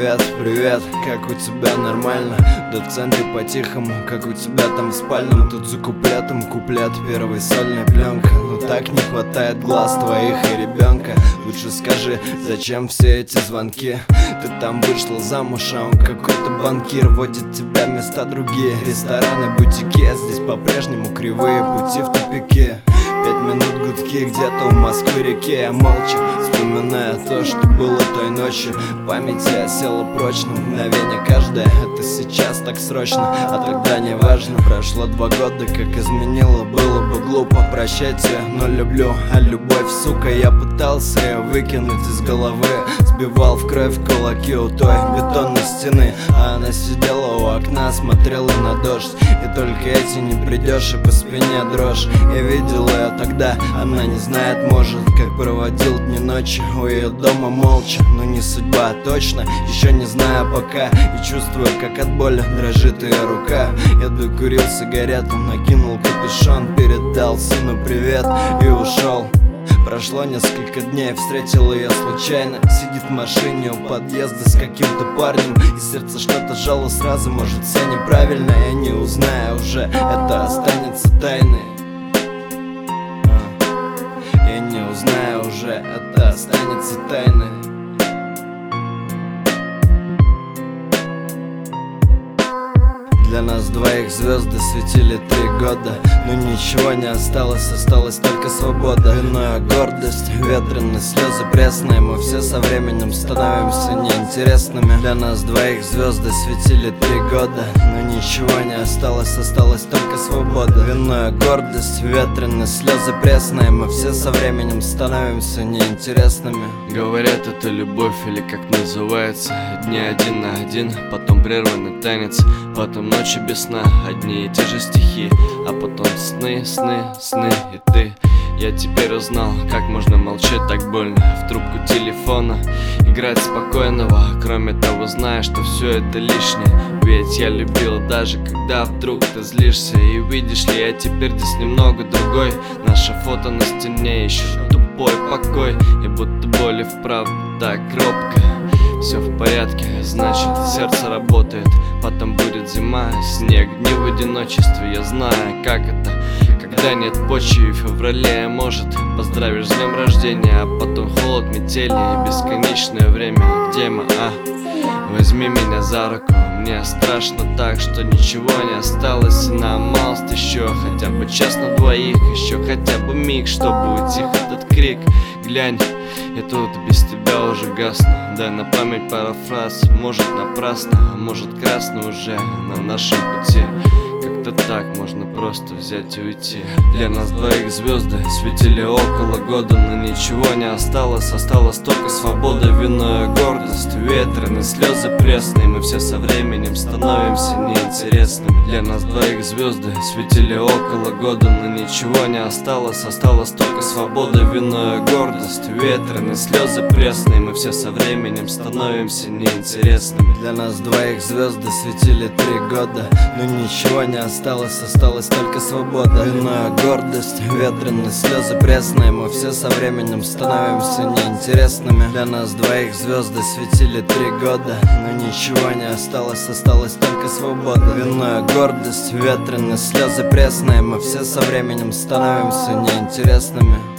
привет, привет, как у тебя, нормально? Да в центре по-тихому, как у тебя там в спальном. Тут за куплетом куплет, первой сольная пленка. Ну так не хватает глаз твоих и ребенка. Лучше скажи, зачем все эти звонки? Ты там вышла замуж, а он какой-то банкир. Водит тебя в места другие, рестораны, бутики. Здесь по-прежнему кривые пути в тупике. 5 минут гудки где-то у Москвы-реки. Я молча вспоминаю то, что было той ночью. В памяти осела прочно, мгновение каждое. Это сейчас так срочно, а тогда не важно. Прошло 2 года, как изменило. Было бы глупо прощать ее, но люблю. А любовь, сука, я пытался ее выкинуть из головы. Сбивал в кровь кулаки у той бетонной стены. А она сидела у окна, смотрела на дождь. И только эти не придешь, и по спине дрожь. Я видел ее тогда, она не знает, может, как проводил дни ночи у ее дома молча. Но не судьба, точно, еще не знаю пока. И чувствую, как от боли дрожит ее рука. Я докурил сигарету, накинул капюшон, передал сыну привет и ушел. Прошло несколько дней, встретил ее случайно. Сидит в машине у подъезда с каким-то парнем. И сердце что-то жало сразу, может, все неправильно. Я не узнаю уже, это останется тайной. Я не узнаю уже, это останется тайной. Для нас двоих звезды светили 3 года. Но ничего не осталось, осталась только свобода. Вино, гордость, ветреные слезы пресные. Мы все со временем становимся неинтересными. Для нас двоих звезды светили 3 года. Но ничего не осталось, осталась только свобода. Вино, гордость, ветреные слезы пресные. Мы все со временем становимся неинтересными. Говорят, это любовь или как называется. Дни 1 на 1, потом прерванный танец. Потом ночи без сна, одни и те же стихи. А потом сны, сны, сны и ты. Я теперь узнал, как можно молчать так больно в трубку телефона, играть спокойного. Кроме того, знаю, что все это лишнее. Ведь я любил даже когда вдруг ты злишься. И видишь ли, я теперь здесь немного другой. Наше фото на стене еще тупой покой. И будто боли вправду так робко. Все в порядке, значит сердце работает. Потом будет зима, снег, дни в одиночестве. Я знаю, как это, когда нет почвы. В феврале, может, поздравишь с днем рождения. А потом холод, метели и бесконечное время. Где мы, Возьми меня за руку. Мне страшно так, что ничего не осталось. И нам малость еще, хотя бы час на двоих. Еще хотя бы миг, чтобы утих этот крик. Глянь, я тут без тебя уже гасну. Дай на память пару фраз. Может напрасно, а может красно уже на нашем пути. Как-то так можно просто взять и уйти. Для нас двоих звезды светили около года. Но ничего не осталось, осталась только свобода. Вино и гордость, ветреные слезы пресные. Мы все со временем становимся неинтересными. Для нас двоих звезды светили около года. Но ничего не осталось, осталась только свобода. Вино и гордость, ветреные слезы пресные. Мы все со временем становимся неинтересными. Для нас двоих звезды светили 3 года. Но ничего не осталось, осталась только свобода. Вино, гордость, ветреные слезы пресные. Мы все со временем становимся неинтересными. Для нас двоих звезды светили 3 года. Но ничего не осталось, осталась только свобода. Вино, гордость, ветреные слезы пресные. Мы все со временем становимся неинтересными.